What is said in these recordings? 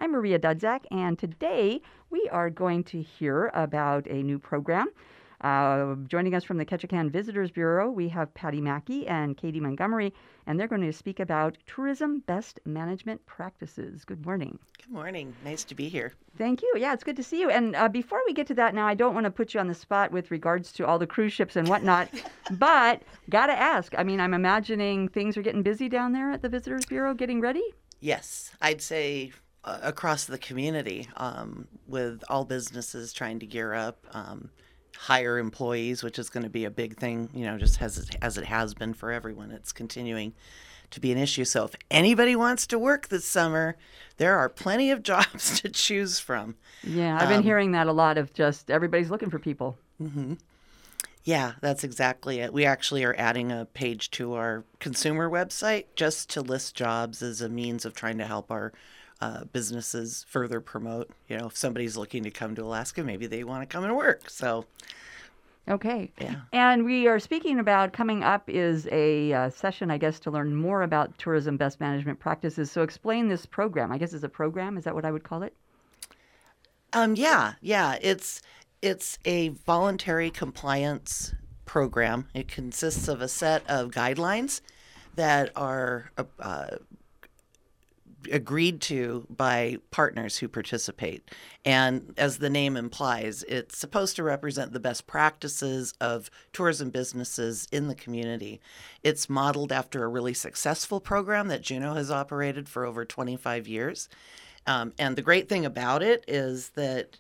I'm Maria Dudzak, and today we are going to hear about a new program. Joining us from the Ketchikan Visitors Bureau, we have Patty Mackey and Katie Montgomery, and they're going to speak about tourism best management practices. Good morning. Good morning. Nice to be here. Thank you. Yeah, it's good to see you. And before we get to that now, I don't want to put you on the spot with regards to all the cruise ships and whatnot, but got to ask. I mean, I'm imagining things are getting busy down there at the Visitors Bureau getting ready? Yes, I'd say across the community, with all businesses trying to gear up, hire employees, which is going to be a big thing, just as it has been for everyone. It's continuing to be an issue. So if anybody wants to work this summer, there are plenty of jobs to choose from. Yeah, I've been hearing that a lot of just everybody's looking for people. Mm-hmm. Yeah, that's exactly it. We actually are adding a page to our consumer website just to list jobs as a means of trying to help our businesses further promote. If somebody's looking to come to Alaska, maybe they want to come and work. So, okay. Yeah. And we are speaking about coming up is a session, I guess, to learn more about tourism best management practices. So explain this program. I guess it's a program. Is that what I would call it? Yeah. It's a voluntary compliance program. It consists of a set of guidelines that are agreed to by partners who participate. And as the name implies, it's supposed to represent the best practices of tourism businesses in the community. It's modeled after a really successful program that Juneau has operated for over 25 years. And the great thing about it is that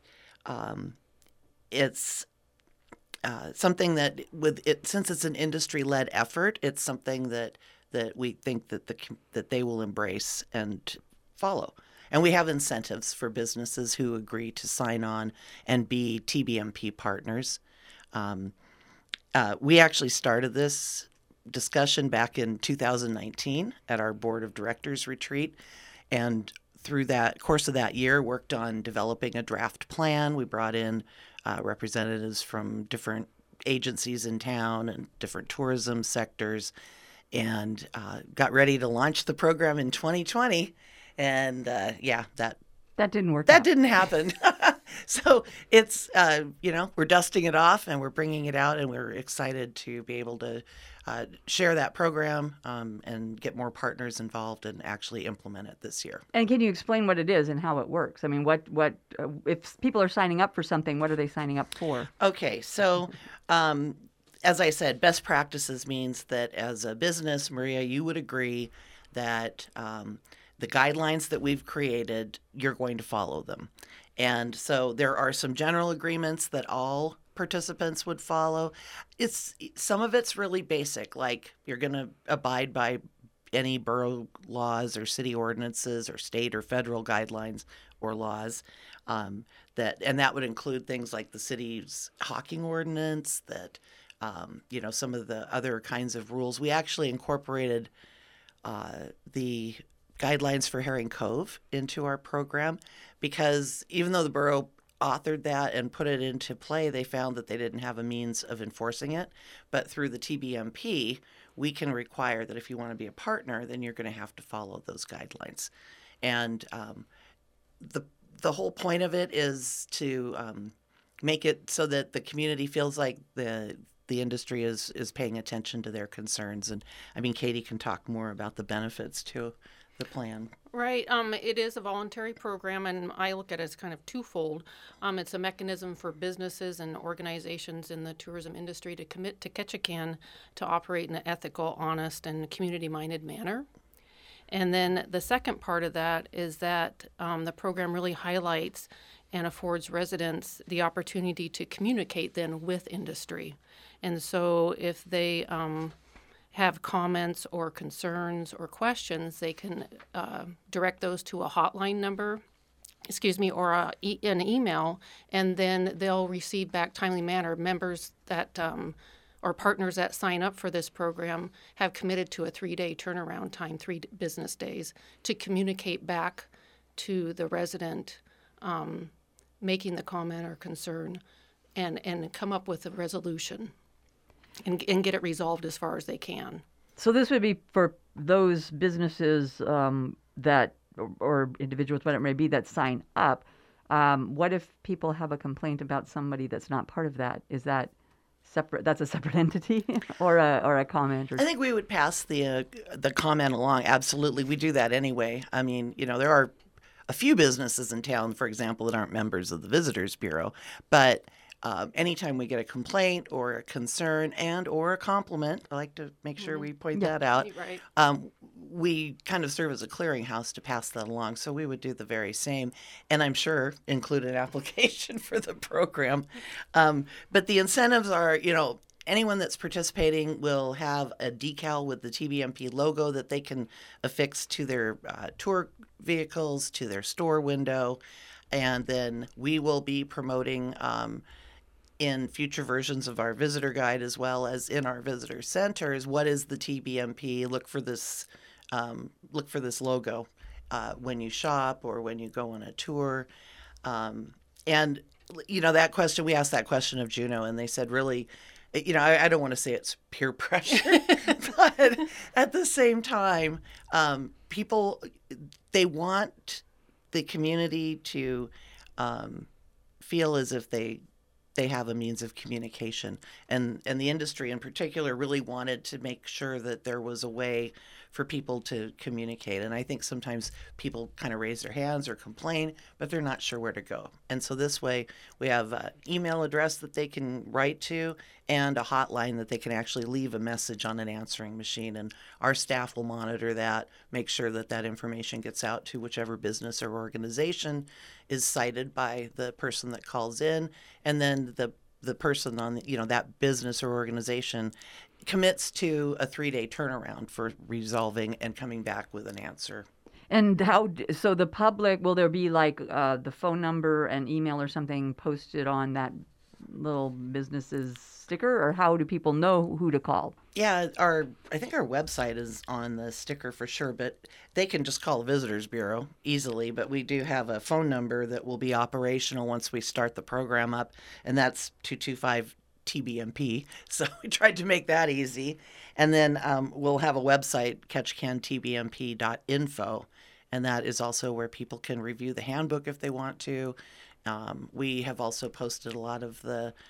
it's something that, since it's an industry-led effort, it's something that we think that they will embrace and follow. And we have incentives for businesses who agree to sign on and be TBMP partners. We actually started this discussion back in 2019 at our board of directors retreat, and through that course of that year worked on developing a draft plan. We brought in representatives from different agencies in town and different tourism sectors, and got ready to launch the program in 2020. And that didn't work. That didn't happen. So it's, we're dusting it off and we're bringing it out, and we're excited to be able to share that program and get more partners involved and actually implement it this year. And can you explain what it is and how it works? I mean, what if people are signing up for something, what are they signing up for? Okay, so as I said, best practices means that as a business, Maria, you would agree that the guidelines that we've created, you're going to follow them. And so there are some general agreements that all participants would follow. Some of it's really basic, like you're going to abide by any borough laws or city ordinances or state or federal guidelines or laws. That would include things like the city's hawking ordinance, that some of the other kinds of rules. We actually incorporated the guidelines for Herring Cove into our program, because even though the borough authored that and put it into play, they found that they didn't have a means of enforcing it. But through the TBMP, we can require that if you want to be a partner, then you're going to have to follow those guidelines. And the whole point of it is to make it so that the community feels like the industry is paying attention to their concerns. And I mean, Katie can talk more about the benefits to the plan. Right. It is a voluntary program, and I look at it as kind of twofold. It's a mechanism for businesses and organizations in the tourism industry to commit to Ketchikan to operate in an ethical, honest, and community-minded manner. And then the second part of that is that the program really highlights and affords residents the opportunity to communicate then with industry. And so if they have comments or concerns or questions, they can direct those to a hotline number, or an email, and then they'll receive back timely manner. Members that or partners that sign up for this program have committed to a 3-day turnaround time, 3 business days, to communicate back to the resident, making the comment or concern, and come up with a resolution. And get it resolved as far as they can. So this would be for those businesses that or individuals, whatever it may be, that sign up. What if people have a complaint about somebody that's not part of that? Is that separate? That's a separate entity, or a comment? Or I think we would pass the comment along. Absolutely, we do that anyway. I mean, there are a few businesses in town, for example, that aren't members of the Visitors Bureau, but anytime we get a complaint or a concern and or a compliment, I like to make sure we point that out. Right. We kind of serve as a clearinghouse to pass that along, so we would do the very same, and I'm sure include an application for the program. But the incentives are, anyone that's participating will have a decal with the TBMP logo that they can affix to their tour vehicles, to their store window, and then we will be promoting in future versions of our visitor guide, as well as in our visitor centers, what is the TBMP? Look for this logo when you shop or when you go on a tour. And that question, we asked that question of Juneau, and they said, really, I don't want to say it's peer pressure, but at the same time, people, they want the community to feel as if they have a means of communication. And the industry in particular really wanted to make sure that there was a way for people to communicate. And I think sometimes people kind of raise their hands or complain, but they're not sure where to go. And so this way we have an email address that they can write to and a hotline that they can actually leave a message on an answering machine. And our staff will monitor that, make sure that that information gets out to whichever business or organization is cited by the person that calls in. And then the person on that business or organization commits to a 3-day turnaround for resolving and coming back with an answer. And so the public, will there be like the phone number and email or something posted on that little business's sticker, or how do people know who to call? Yeah, I think our website is on the sticker for sure, but they can just call the Visitors Bureau easily. But we do have a phone number that will be operational once we start the program up, and that's 225 TBMP. So we tried to make that easy. And then we'll have a website, ketchikanTBMP.info, and that is also where people can review the handbook if they want to. We have also posted a lot of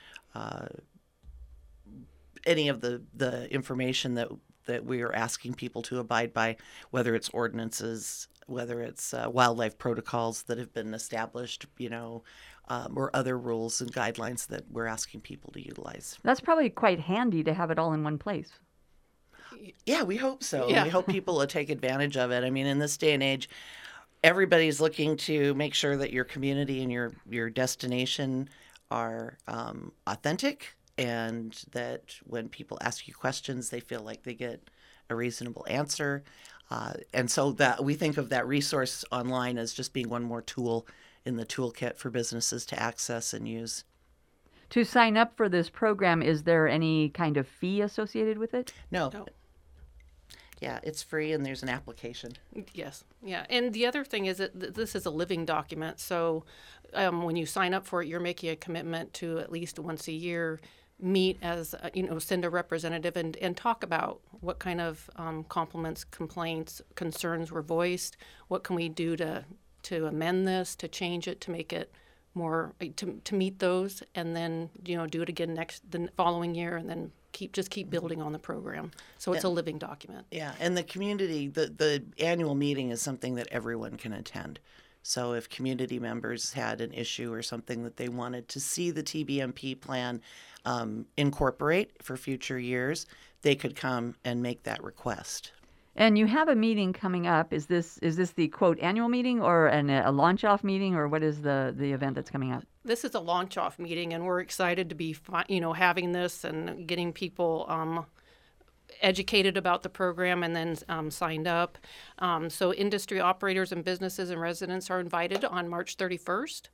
any of the information that we are asking people to abide by, whether it's ordinances, whether it's wildlife protocols that have been established, or other rules and guidelines that we're asking people to utilize. That's probably quite handy to have it all in one place. Yeah, we hope so. Yeah. We hope people will take advantage of it. I mean, in this day and age, everybody's looking to make sure that your community and your destination are authentic, and that when people ask you questions, they feel like they get a reasonable answer. And so that we think of that resource online as just being one more tool in the toolkit for businesses to access and use. To sign up for this program, is there any kind of fee associated with it? No. Yeah, it's free, and there's an application. Yes. Yeah. And the other thing is that this is a living document. So when you sign up for it, you're making a commitment to at least once a year meet as, send a representative and talk about what kind of compliments, complaints, concerns were voiced. What can we do to amend this, to change it, to make it more, to meet those, and then, do it again the following year, and then keep building on the program. So it's a living document. Yeah, and the community, the annual meeting is something that everyone can attend. So if community members had an issue or something that they wanted to see the TBMP plan incorporate for future years, they could come and make that request. And you have a meeting coming up. Is this the quote annual meeting, or a launch off meeting, or what is the event that's coming up? This is a launch off meeting, and we're excited to be having this and getting people educated about the program and then signed up. So industry operators and businesses and residents are invited on March 31st.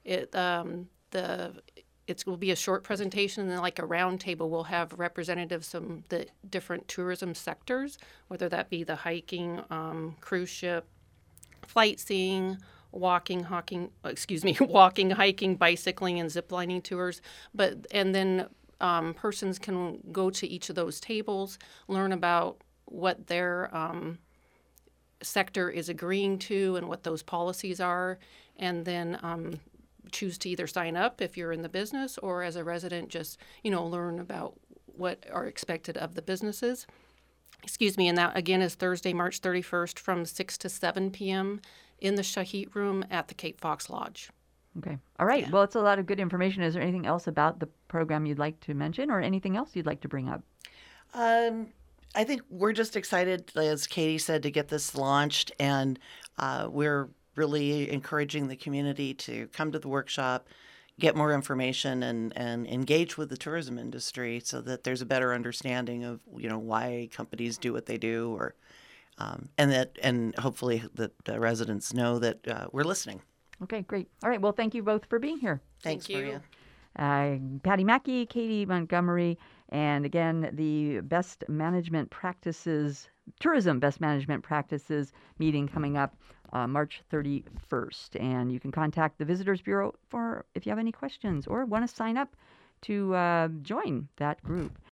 It will be a short presentation, and then like a round table. We'll have representatives from the different tourism sectors, whether that be the hiking, cruise ship, flight seeing, walking, hiking, bicycling, and ziplining tours. And then persons can go to each of those tables, learn about what their sector is agreeing to and what those policies are, and then choose to either sign up if you're in the business, or as a resident just learn about what are expected of the businesses. Excuse me. And that again is Thursday, March 31st from 6 to 7 p.m. in the Shahit Room at the Cape Fox Lodge. Okay. All right. Yeah. Well, it's a lot of good information. Is there anything else about the program you'd like to mention, or anything else you'd like to bring up? I think we're just excited, as Katie said, to get this launched, and we're really encouraging the community to come to the workshop, get more information, and engage with the tourism industry so that there's a better understanding of why companies do what they do, or and hopefully that the residents know that we're listening. Okay, great. All right. Well, thank you both for being here. Thanks, Thank you. Maria. Patty Mackey, Katie Montgomery, and again, the Best Management Practices, Tourism Best Management Practices meeting coming up March 31st. And you can contact the Visitors Bureau if you have any questions or want to sign up to join that group.